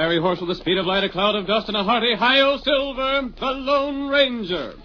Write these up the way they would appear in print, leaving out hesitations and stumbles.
fiery horse with the speed of light, a cloud of dust, and a hearty hi-yo silver, the Lone Ranger.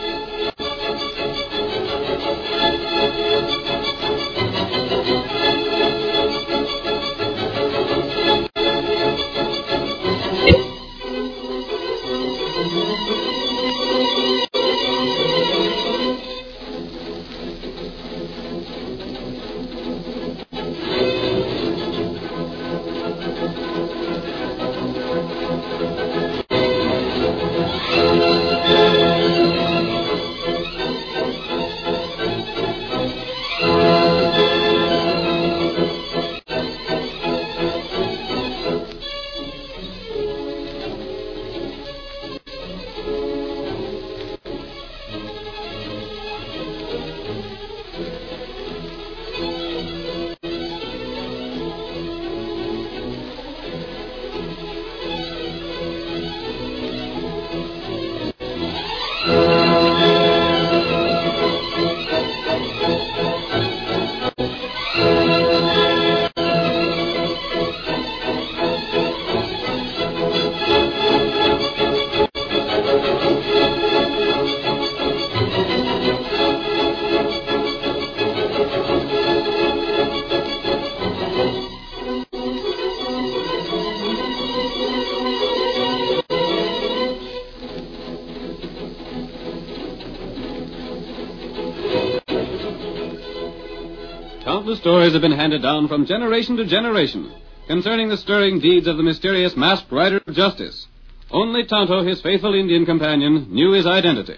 Countless stories have been handed down from generation to generation concerning the stirring deeds of the mysterious masked rider of justice. Only Tonto, his faithful Indian companion, knew his identity.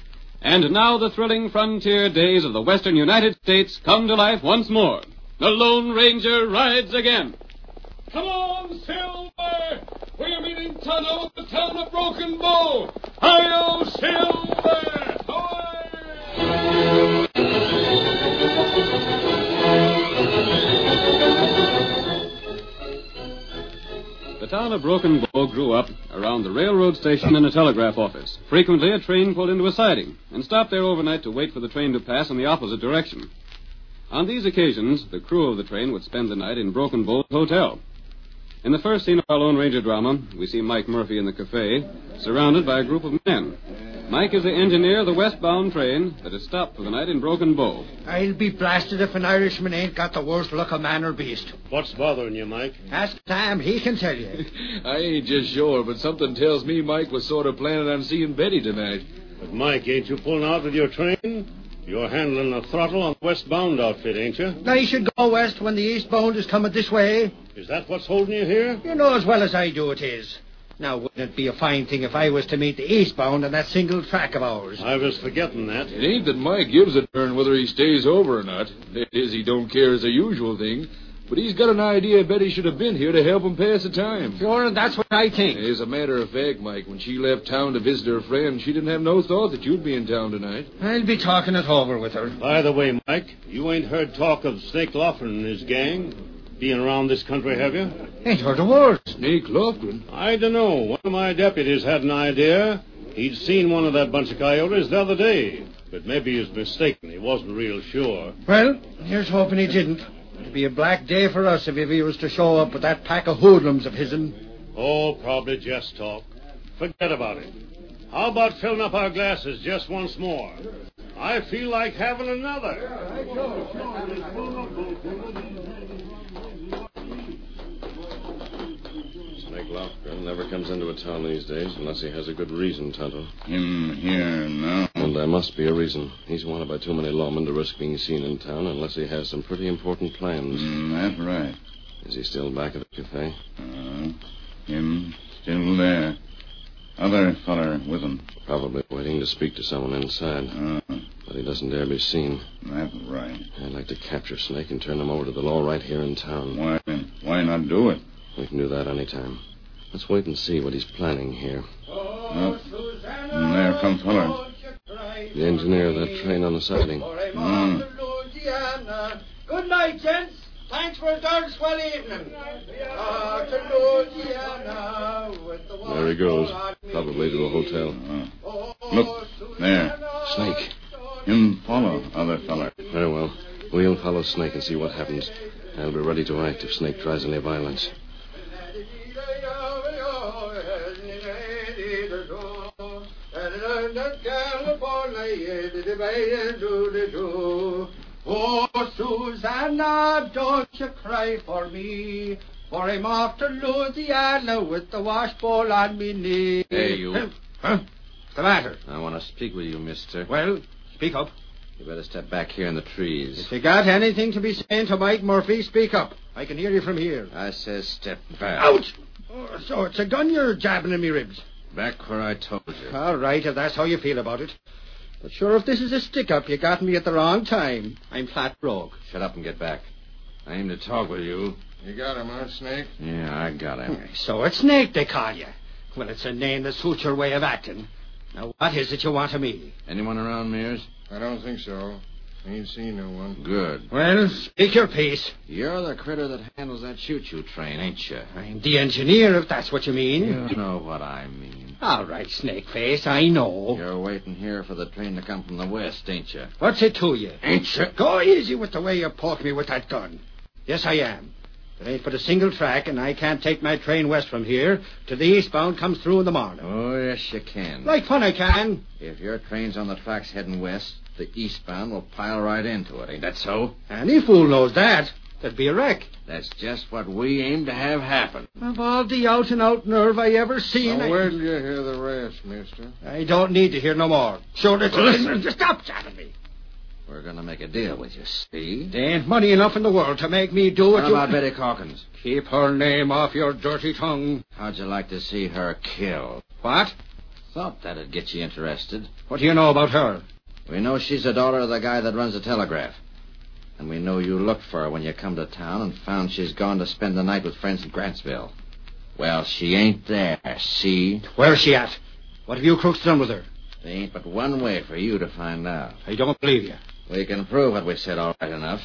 And now the thrilling frontier days of the western United States come to life once more. The Lone Ranger rides again. Come on, Silver! We're meeting Tonto at the town of Broken Bow. Hi-yo, Silver! Away! The town of Broken Bow grew up around the railroad station and a telegraph office. Frequently, a train pulled into a siding and stopped there overnight to wait for the train to pass in the opposite direction. On these occasions, the crew of the train would spend the night in Broken Bow's hotel. In the first scene of our Lone Ranger drama, we see Mike Murphy in the cafe, surrounded by a group of men. Mike is the engineer of the westbound train that has stopped for the night in Broken Bow. I'll be blasted if an Irishman ain't got the worst luck of man or beast. What's bothering you, Mike? Ask Sam, he can tell you. I ain't just sure, but something tells me Mike was sort of planning on seeing Betty tonight. But, Mike, ain't you pulling out with your train? You're handling the throttle on the westbound outfit, ain't you? I should go west when the eastbound is coming this way. Is that what's holding you here? You know as well as I do it is. Now, wouldn't it be a fine thing if I was to meet the eastbound on that single track of ours? I was forgetting that. It ain't that Mike gives a turn whether he stays over or not. That is, he don't care as a usual thing. But he's got an idea Betty should have been here to help him pass the time. Sure, that's what I think. As a matter of fact, Mike, when she left town to visit her friend, she didn't have no thought that you'd be in town tonight. I'll be talking it over with her. By the way, Mike, you ain't heard talk of Snake Lofgren and his gang being around this country, have you? Ain't heard a word. Snake Lofgren? I don't know. One of my deputies had an idea. He'd seen one of that bunch of coyotes the other day. But maybe he was mistaken. He wasn't real sure. Well, here's hoping he didn't. It'd be a black day for us if he was to show up with that pack of hoodlums of his'n. Oh, probably just talk. Forget about it. How about filling up our glasses just once more? I feel like having another. Snake Lofgren never comes into a town these days unless he has a good reason, Tonto. Him here now. And there must be a reason. He's wanted by too many lawmen to risk being seen in town unless he has some pretty important plans. That's right. Is he still back at the cafe? Him still there. Other feller with him. Probably waiting to speak to someone inside. But he doesn't dare be seen. That's right. I'd like to capture Snake and turn him over to the law right here in town. Why not do it? We can do that any time. Let's wait and see what he's planning here. And there comes feller. The engineer of that train on the siding. Good night, gents. Thanks for a darn swell evening. There he goes. Probably to a hotel. Look, there. Snake. Him follow other feller. Very well. We'll follow Snake and see what happens. I'll be ready to act if Snake tries any violence. Oh, Susanna, don't you cry for me, for I'm off to Louisiana with the washbowl on me knee. Hey, you. Huh? What's the matter? I want to speak with you, mister. Well, speak up. You better step back here in the trees. If you got anything to be saying to Mike Murphy, speak up. I can hear you from here. I says step back. Ouch! Oh, so it's a gun you're jabbing in me ribs. Back where I told you. All right, if that's how you feel about it. But sure, if this is a stick-up, you got me at the wrong time. I'm flat broke. Shut up and get back. I aim to talk with you. You got him, huh, Snake? Yeah, I got him. So it's Snake they call you. Well, it's a name that suits your way of acting. Now, what is it you want of me? Anyone around, Mears? I don't think so. Ain't seen no one. Good. Well, speak your piece. You're the critter that handles that choo-choo train, ain't you? I'm the engineer, if that's what you mean. You know what I mean. All right, Snakeface, I know. You're waiting here for the train to come from the west, ain't you? What's it to you? Ain't you? Go easy with the way you poke me with that gun. Yes, I am. There ain't but a single track, and I can't take my train west from here till the eastbound comes through in the morning. Oh, yes, you can. Like fun I can. If your train's on the tracks heading west, the eastbound will pile right into it. Ain't that so? Any fool knows that. There'd be a wreck. That's just what we aim to have happen. Of all the out-and-out nerve I ever seen... Now, where'll you hear the rest, mister? I don't need to hear no more. Sure, listen. Stop jabbing me. We're going to make a deal with you, see? There ain't money enough in the world to make me do what How you... about Betty Calkins? Keep her name off your dirty tongue. How'd you like to see her killed? What? Thought that'd get you interested. What do you know about her? We know she's the daughter of the guy that runs the telegraph. And we know you looked for her when you come to town and found she's gone to spend the night with friends in Grantsville. Well, she ain't there, see? Where's she at? What have you crooks done with her? There ain't but one way for you to find out. I don't believe you. We can prove what we said all right enough.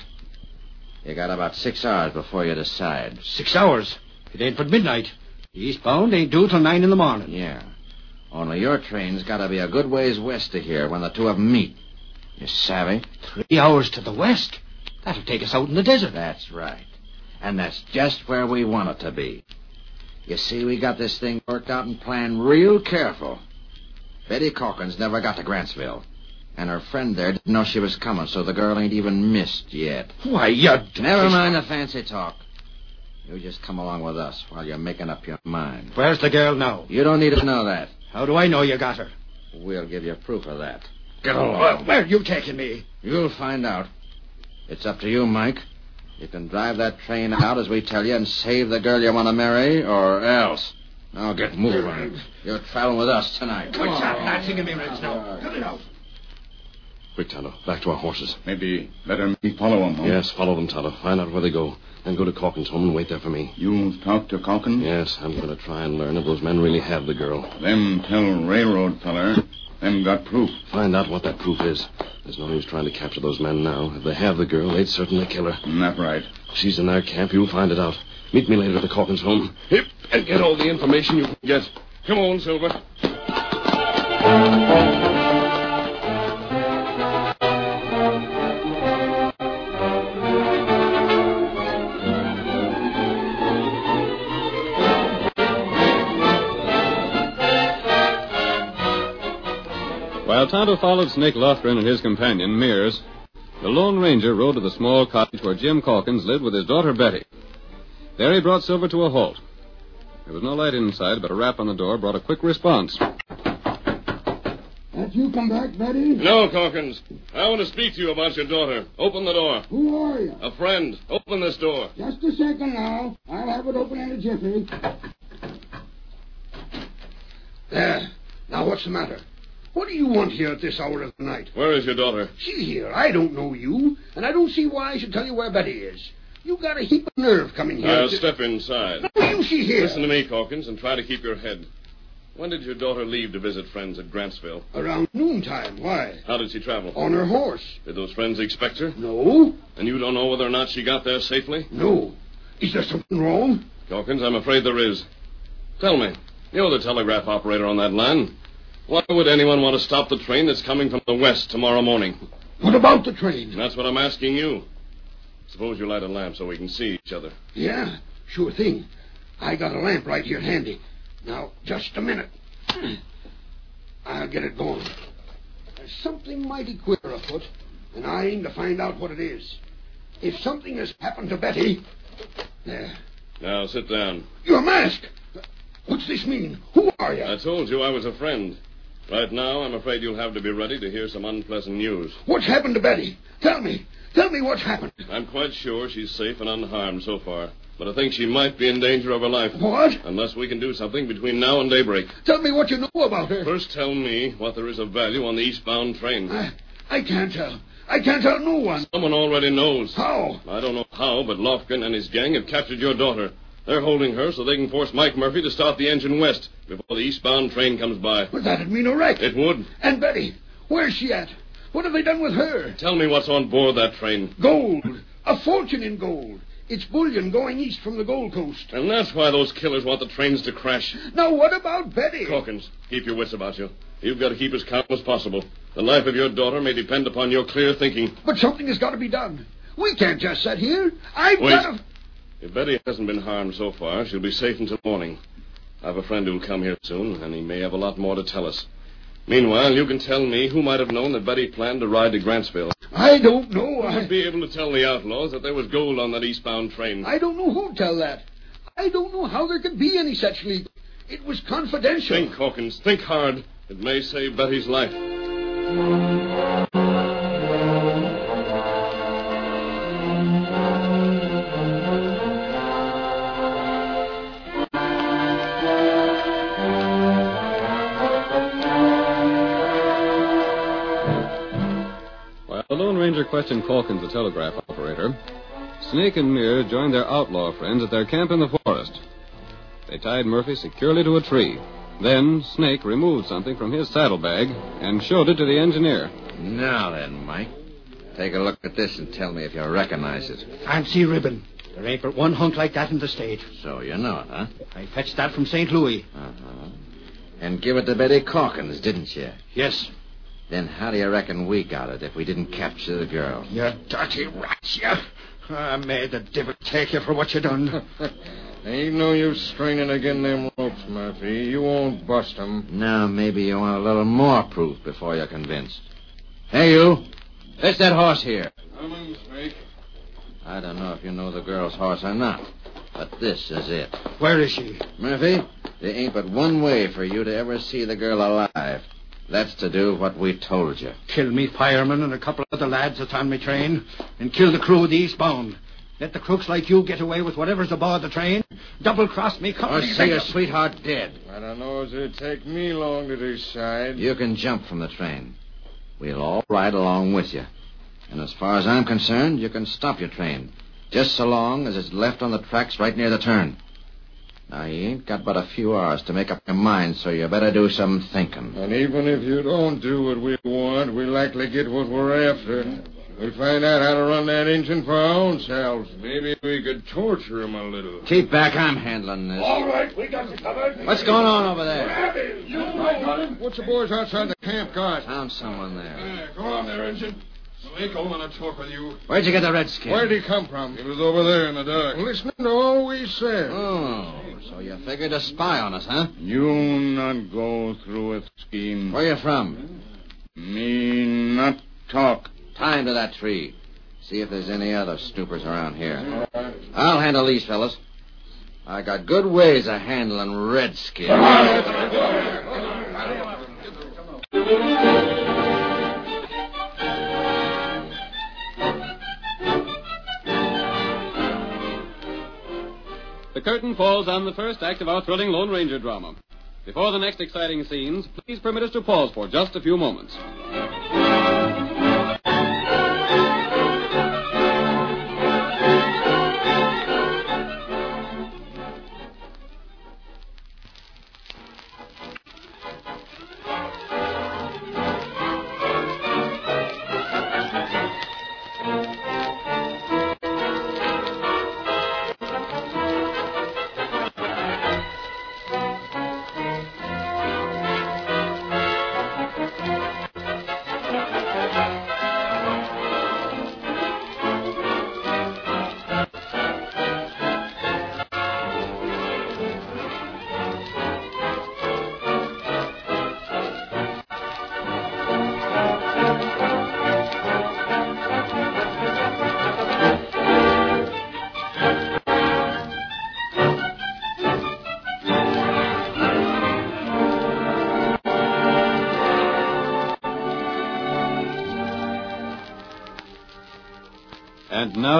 You got about 6 hours before you decide. 6 hours? It ain't but midnight. The eastbound ain't due till 9 in the morning. Yeah. Only your train's got to be a good ways west of here when the two of them meet. You savvy? 3 hours to the west? That'll take us out in the desert. That's right. And that's just where we want it to be. You see, we got this thing worked out and planned real careful. Betty Calkins never got to Grantsville. And her friend there didn't know she was coming, so the girl ain't even missed yet. Why, you... Never mind the fancy talk. You just come along with us while you're making up your mind. Where's the girl now? You don't need to know that. How do I know you got her? We'll give you proof of that. Get along. Where are you taking me? You'll find out. It's up to you, Mike. You can drive that train out as we tell you and save the girl you want to marry, or else. Now get moving. You're traveling with us tonight. Quit that thing in me ribs now. Cut it out. Quick, Tonto. Back to our horses. Maybe better me follow them, huh? Yes, follow them, Tonto. Find out where they go. Then go to Calkins' home and wait there for me. You talk to Calkins? Yes, I'm going to try and learn if those men really have the girl. Them tell railroad feller. Them got proof. Find out what that proof is. There's no use trying to capture those men now. If they have the girl, they'd certainly kill her. That's right. If she's in their camp, you'll find it out. Meet me later at the Calkins' home. Hip, and get all the information you can get. Come on, Silver. While Tonto followed Snake Lothran and his companion, Mears, the Lone Ranger rode to the small cottage where Jim Calkins lived with his daughter Betty. There he brought Silver to a halt. There was no light inside, but a rap on the door brought a quick response. Have you come back, Betty? No, Calkins. I want to speak to you about your daughter. Open the door. Who are you? A friend. Open this door. Just a second now. I'll have it open in a jiffy. There. Now, what's the matter? What do you want here at this hour of the night? Where is your daughter? See here, I don't know you, and I don't see why I should tell you where Betty is. You got a heap of nerve coming here. I'll step inside. No, you see here. Listen to me, Calkins, and try to keep your head. When did your daughter leave to visit friends at Grantsville? Around noontime. Why? How did she travel? On her horse. Did those friends expect her? No. And you don't know whether or not she got there safely? No. Is there something wrong? Calkins, I'm afraid there is. Tell me, you're the telegraph operator on that line. Why would anyone want to stop the train that's coming from the west tomorrow morning? What about the train? That's what I'm asking you. Suppose you light a lamp so we can see each other. Yeah, sure thing. I got a lamp right here handy. Now, just a minute. I'll get it going. There's something mighty queer afoot, and I aim to find out what it is. If something has happened to Betty... There. Now, sit down. Your mask! What's this mean? Who are you? I told you I was a friend. Right now, I'm afraid you'll have to be ready to hear some unpleasant news. What's happened to Betty? Tell me. Tell me what's happened. I'm quite sure she's safe and unharmed so far. But I think she might be in danger of her life. What? Unless we can do something between now and daybreak. Tell me what you know about her. First, tell me what there is of value on the eastbound train. I can't tell. I can't tell no one. Someone already knows. How? I don't know how, but Lofgren and his gang have captured your daughter. They're holding her so they can force Mike Murphy to start the engine west before the eastbound train comes by. But that'd mean a wreck. It would. And Betty, where's she at? What have they done with her? Tell me what's on board that train. Gold. A fortune in gold. It's bullion going east from the Gold Coast. And that's why those killers want the trains to crash. Now, what about Betty? Calkins, keep your wits about you. You've got to keep as calm as possible. The life of your daughter may depend upon your clear thinking. But something has got to be done. We can't just sit here. I've Wait. got to... If Betty hasn't been harmed so far, she'll be safe until morning. I have a friend who'll come here soon, and he may have a lot more to tell us. Meanwhile, you can tell me who might have known that Betty planned to ride to Grantsville. I don't know. I'd be able to tell the outlaws that there was gold on that eastbound train. I don't know who'd tell that. I don't know how there could be any such leak. It was confidential. Think, Hawkins. Think hard. It may save Betty's life. While the Lone Ranger questioned Calkins, the telegraph operator, Snake and Mir joined their outlaw friends at their camp in the forest. They tied Murphy securely to a tree. Then Snake removed something from his saddlebag and showed it to the engineer. Now then, Mike, take a look at this and tell me if you recognize it. Fancy ribbon. There ain't but one hunk like that in the state. So you know it, huh? I fetched that from St. Louis. Uh-huh. And give it to Betty Calkins, didn't you? Yes. Then how do you reckon we got it if we didn't capture the girl? You dirty rats, you. May the devil take you for what you done. Ain't no use stringing again them ropes, Murphy. You won't bust 'em. Now, maybe you want a little more proof before you're convinced. Hey, you. Fetch that horse here. Coming, Snake. I don't know if you know the girl's horse or not, but this is it. Where is she? Murphy, there ain't but one way for you to ever see the girl alive. That's to do what we told you. Kill me fireman and a couple of the lads that's on my train, and kill the crew of the eastbound. Let the crooks like you get away with whatever's aboard the train. Double-cross me Or company. see your sweetheart dead. I don't know if it'd take me long to decide. You can jump from the train. We'll all ride along with you. And as far as I'm concerned, you can stop your train. Just so long as it's left on the tracks right near the turn. Now, you ain't got but a few hours to make up your mind, so you better do some thinking. And even if you don't do what we want, we'll likely get what we're after. We'll find out how to run that engine for our own selves. Maybe we could torture him a little. Keep back, I'm handling this. All right, we got you covered. What's going on over there? What's the boys outside the camp got? Found someone there. Go on there, Engine. Snake, I want to talk with you. Where'd you get the redskin? Where'd he come from? He was over there in the dark. Listening to all we said. Oh, so you figured to spy on us, huh? You not go through with scheme. Where you from? Me not talk. Tie him to that tree. See if there's any other snoopers around here. I'll handle these fellas. I got good ways of handling redskins. The curtain falls on the first act of our thrilling Lone Ranger drama. Before the next exciting scenes, please permit us to pause for just a few moments.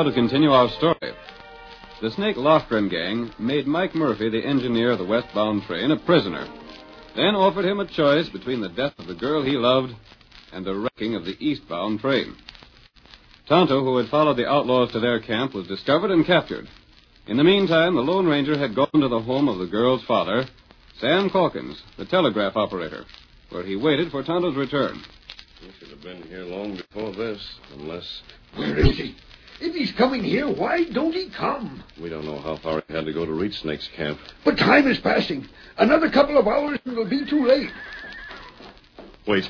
now to continue our story. The Snake Lofgren gang made Mike Murphy, the engineer of the westbound train, a prisoner, then offered him a choice between the death of the girl he loved and the wrecking of the eastbound train. Tonto, who had followed the outlaws to their camp, was discovered and captured. In the meantime, the Lone Ranger had gone to the home of the girl's father, Sam Calkins, the telegraph operator, where he waited for Tonto's return. He should have been here long before this, unless... Where is he? If he's coming here, why don't he come? We don't know how far he had to go to reach Snake's camp. But time is passing. Another couple of hours and it'll be too late. Wait.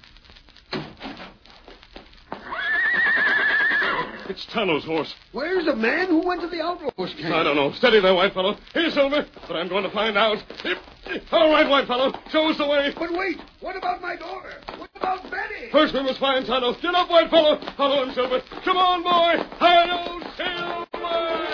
It's Tonto's horse. Where's the man who went to the outlaws' camp? I don't know. Steady there, white fellow. Here, Silver. But I'm going to find out. All right, white fellow. Show us the way. But wait. What about my daughter? What about Betty? First we must find Tonto. Get up, white fellow. Follow him, Silver. Come on, boy. Hi-yo, Silver!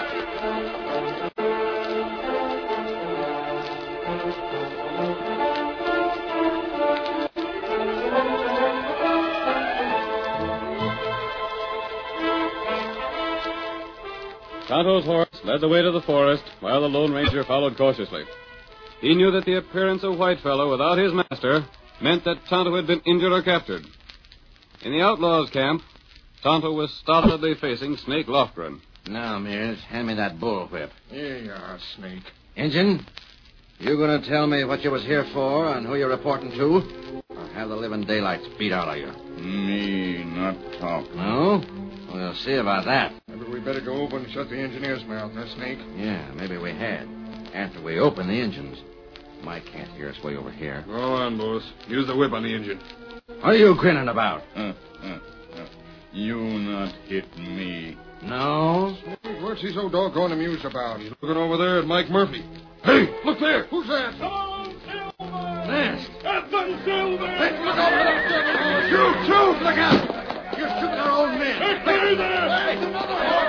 Tonto's horse led the way to the forest, while the Lone Ranger followed cautiously. He knew that the appearance of Whitefellow without his master meant that Tonto had been injured or captured. In the outlaws' camp, Tonto was stolidly facing Snake Lofgren. Now, Mears, hand me that bullwhip. Here you are, Snake. Injun, you going to tell me what you was here for and who you're reporting to? Or have the living daylights beat out of you? Me not talk. No? We'll see about that. Maybe we better go over and shut the engineer's mouth, huh, Snake? Yeah, maybe we had. After we open the engines. Mike can't hear us way over here. Go on, boss. Use the whip on the engine. What are you grinning about? You not hit me. No? Snake, what's he so doggone amused about? He's looking over there at Mike Murphy. Hey, look there. Who's that? Come on, Silver! Nest. Edmund Silver! Hey, look out for that devil! Shoot, shoot! Look out! You're shooting our own men. Hey, stay there! Hey, another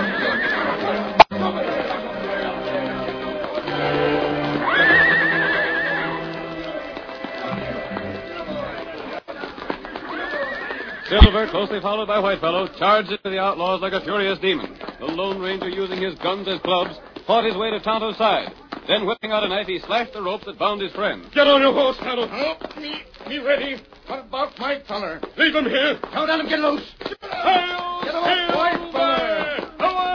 Silver, closely followed by Whitefellow, charged into the outlaws like a furious demon. The Lone Ranger, using his guns as clubs, fought his way to Tonto's side. Then, whipping out a knife, he slashed the rope that bound his friend. Get on your horse, Tonto. Oh, me ready. What about Mike feller? Leave him here. Don't let him get loose. Hi-yo, Get away, Silver! White feller.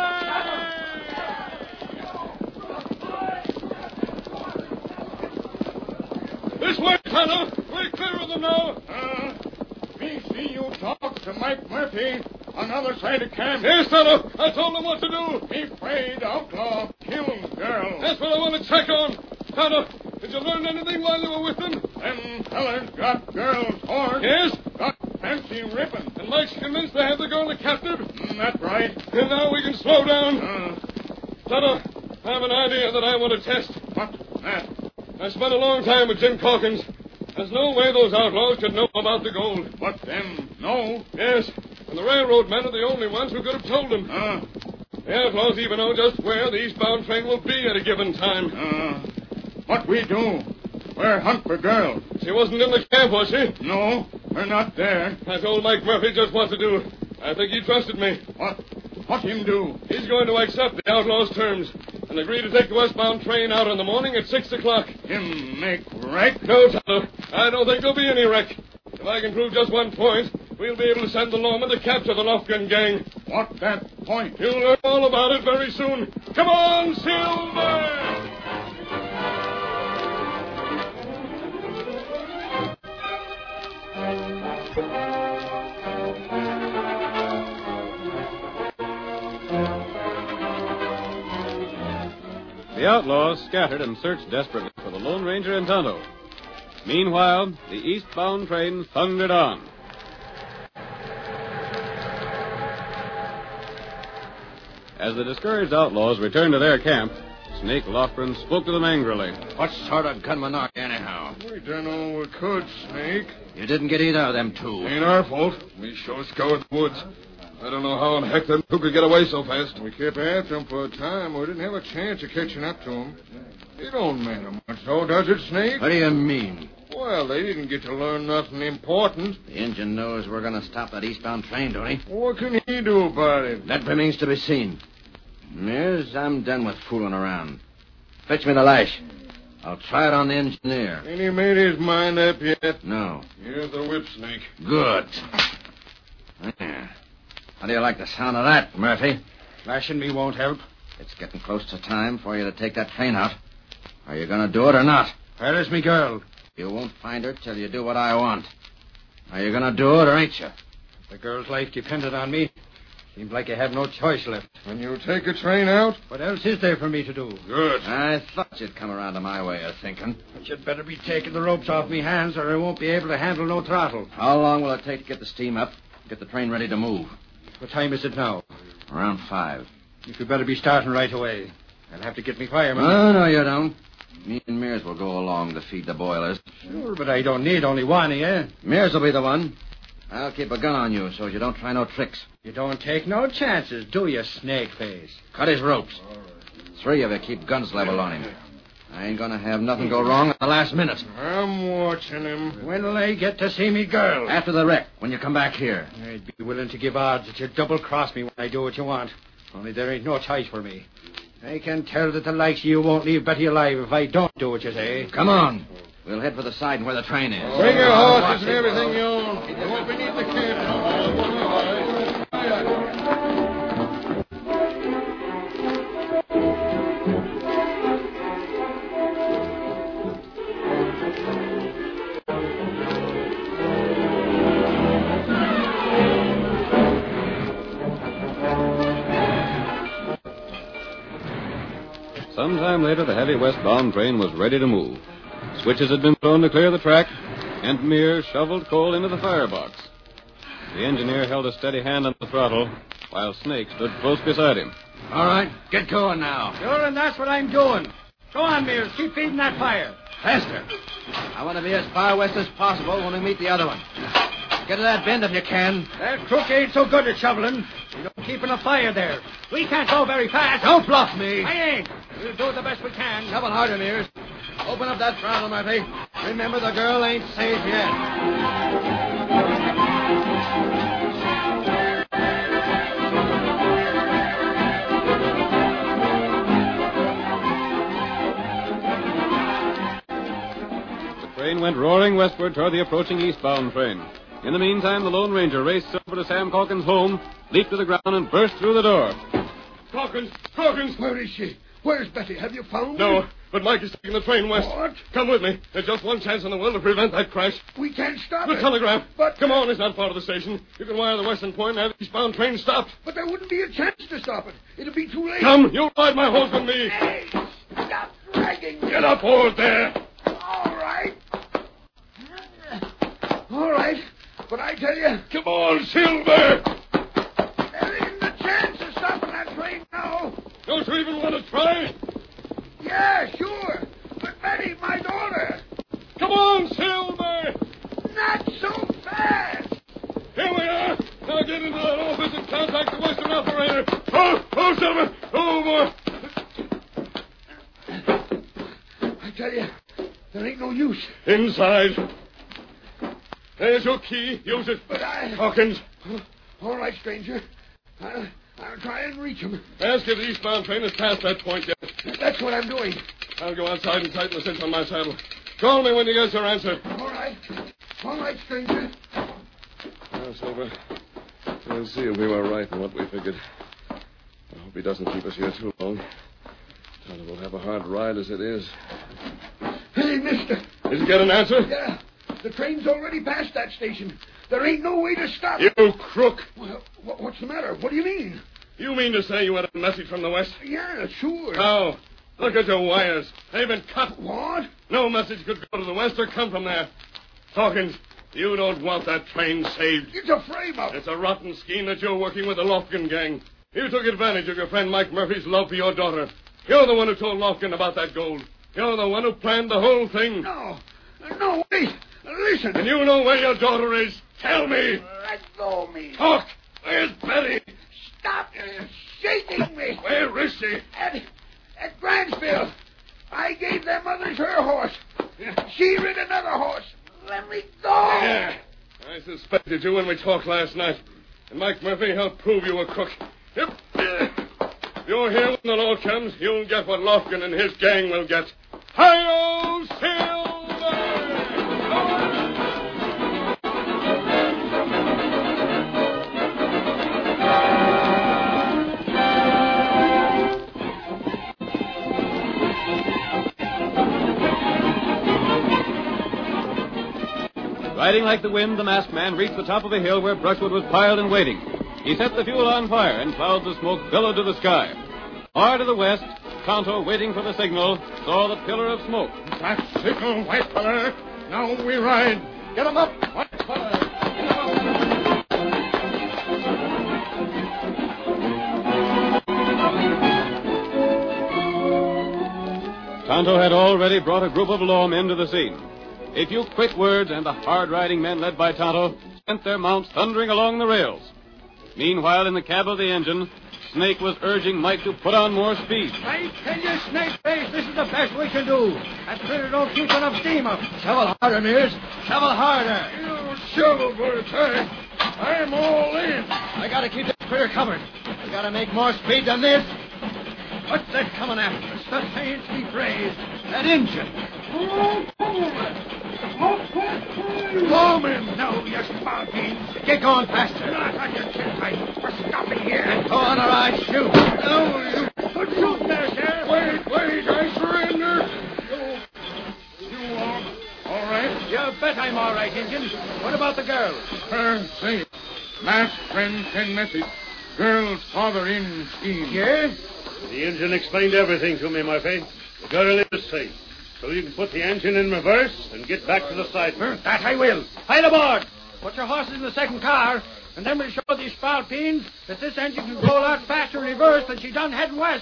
Away! This way, Tonto. We're clear of them now. Me see you talk to Mike Murphy on the other side of camp. Yes, Tonto. I told them what to do. Me afraid outlaw killed girl. That's what I want to check on. Tonto, did you learn anything while you were with them? Them fellers got girl's horse. Yes? Got fancy ribbon. And Mike's convinced they have the girl captive? That's right. And now we can slow down. Tonto, I have an idea that I want to test. What's that? I spent a long time with Jim Calkins. There's no way those outlaws could know about the gold. What them? No. Yes, and the railroad men are the only ones who could have told them. The outlaws even know just where the eastbound train will be at a given time. What we do? We're hunt for girl. She wasn't in the camp, was she? No, we're not there. I told Mike Murphy just what to do. I think he trusted me. What him do? He's going to accept the outlaws' terms and agree to take the westbound train out in the morning at 6 o'clock. Him make wreck? No, Tonto. I don't think there'll be any wreck. If I can prove just one point, we'll be able to send the lawman to capture the Lofgren gang. What that point? You'll learn all about it very soon. Come on, Silver! The outlaws scattered and searched desperately for the Lone Ranger and Tonto. Meanwhile, the eastbound train thundered on. As the discouraged outlaws returned to their camp, Snake Lofgren spoke to them angrily. What sort of gunman are you, anyhow? We done all we could, Snake. You didn't get either of them two. Ain't our fault. We sure scoured the woods. I don't know how in heck them two could get away so fast. We kept after them for a time. We didn't have a chance of catching up to them. It don't matter much, though, does it, Snake? What do you mean? Why, Well, they didn't get to learn nothing important. The engine knows we're going to stop that eastbound train, don't he? What can he do about it? That remains to be seen. Mears, I'm done with fooling around. Fetch me the lash. I'll try it on the engineer. Ain't he made his mind up yet? No. Here's the whip snake. Good. There. How do you like the sound of that, Murphy? Lashing me won't help. It's getting close to time for you to take that train out. Are you going to do it or not? Where is me girl? You won't find her till you do what I want. Are you going to do it or ain't you? The girl's life depended on me. Seems like I have no choice left. When you take a train out? What else is there for me to do? Good. I thought you'd come around to my way of thinking. But you'd better be taking the ropes off me hands or I won't be able to handle no throttle. How long will it take to get the steam up, get the train ready to move? What time is it now? Around 5. You'd better be starting right away. I'll have to get me fireman. Oh, no, you don't. Me and Mears will go along to feed the boilers. Sure, but I don't need only one, eh? Mears will be the one. I'll keep a gun on you so you don't try no tricks. You don't take no chances, do you, snake face? Cut his ropes. 3 of you keep guns level on him. I ain't gonna have nothing go wrong at the last minute. I'm watching him. When'll I get to see me girl? After the wreck, when you come back here. I'd be willing to give odds that you double-cross me when I do what you want. Only there ain't no choice for me. I can tell that the likes of you won't leave Betty alive if I don't do what you say. Come on. We'll head for the side where the train is. Bring your horses and everything you own. You won't be needing the camp. Sometime later, the heavy westbound train was ready to move. Switches had been thrown to clear the track, and Mears shoveled coal into the firebox. The engineer held a steady hand on the throttle, while Snake stood close beside him. All right, get going now. Sure, and that's what I'm doing. Go on, Mears. Keep feeding that fire. Faster. I want to be as far west as possible when we meet the other one. Get to that bend if you can. That crook ain't so good at shoveling. You're keeping a fire there. We can't go very fast. Don't bluff me. I ain't. We'll do the best we can. Shovel harder, Mears. Open up that throttle, Murphy. Remember, the girl ain't safe yet. The train went roaring westward toward the approaching eastbound train. In the meantime, the Lone Ranger raced over to Sam Calkins' home, leaped to the ground, and burst through the door. Calkins! Where is she? Where's Betty? Have you found her? No, but Mike is taking the train west. What? Come with me. There's just one chance in the world to prevent that crash. We can't stop The it. telegraph. But... Come on, it's not far to the station. You can wire the western point and have the eastbound train stopped. But there wouldn't be a chance to stop it. It'll be too late. Come, you'll ride my horse with me. Hey, stop dragging me. Get up, hold there. All right. All right. But I tell you... Come on, Silver. There isn't a chance of stopping that train now. Don't you even want to try? Yeah, sure. But Betty, my daughter. Come on, Silver. Not so fast. Here we are. Now get into that office and contact the western operator. Oh, Silver. Oh, boy. I tell you, there ain't no use. Inside. There's your key. Use it. But Hawkins. All right, stranger. I'll try and reach him. Ask if the eastbound train has passed that point yet. That's what I'm doing. I'll go outside and tighten the cinch on my saddle. Call me when you get your answer. All right. All right, stranger. Now, Silver, we'll see if we were right in what we figured. I hope he doesn't keep us here too long. Tyler will have a hard ride as it is. Hey, mister. Did you get an answer? Yeah. The train's already past that station. There ain't no way to stop You it. crook. Well, what's the matter? What do you mean? You mean to say you had a message from the west? Yeah, sure. No. Look at your wires. They've been cut. What? No message could go to the west or come from there. Hawkins, you don't want that train saved. It's a frame-up. It's a rotten scheme that you're working with the Lofkin gang. You took advantage of your friend Mike Murphy's love for your daughter. You're the one who told Lofkin about that gold. You're the one who planned the whole thing. No, wait. Listen. And you know where your daughter is. Tell me. Let go of me. Talk. Where's Betty? Stop shaking me. Where is she? At Grantsville. I gave them others her horse. She rid another horse. Let me go! Yeah. I suspected you when we talked last night. And Mike Murphy, I'll prove you a crook. Yep. You're here when the law comes. You'll get what Lofgren and his gang will get. Hi-yo, Silver! Riding like the wind, the masked man reached the top of a hill where brushwood was piled and waiting. He set the fuel on fire, and clouds of smoke billowed to the sky. Far to the west, Tonto, waiting for the signal, saw the pillar of smoke. That signal, white feller. Now we ride. Get 'em up, white feller. Get 'em up. Tonto had already brought a group of lawmen to the scene. A few quick words, and the hard-riding men led by Tonto sent their mounts thundering along the rails. Meanwhile, in the cab of the engine, Snake was urging Mike to put on more speed. I tell you, Snakeface, this is the best we can do. That critter don't keep enough steam up. Shovel harder, Mears. Shovel harder. You shovel, Bertie. I'm all in. I gotta keep that critter covered. We gotta make more speed than this. What's that coming after us? The saints be praised. That engine. Home him! No, you spalpeens. Get going faster. Not on your chin tight. We're stopping here. Go on, all right, shoot. No, you could shoot there, Sheriff. Wait, I surrender. You all right? You bet I'm all right, Injun. What about the girl? Her safe. Last friend send message. Girl's father in scheme. Yeah? The engine explained everything to me, Murphy. The girl is safe. So you can put the engine in reverse and get back to the side. That I will. Pile aboard. Put your horses in the second car, and then we'll show these spalpeens that this engine can go a lot faster in reverse than she done heading west.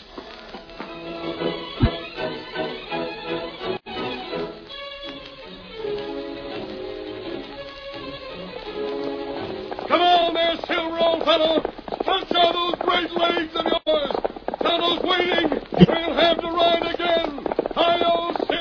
Come on there, Silver, old fellow. Punch out those great legs of yours. Tonto's waiting. We'll have to ride again. Hi-yo, Silver!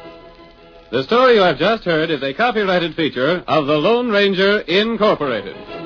The story you have just heard is a copyrighted feature of the Lone Ranger Incorporated.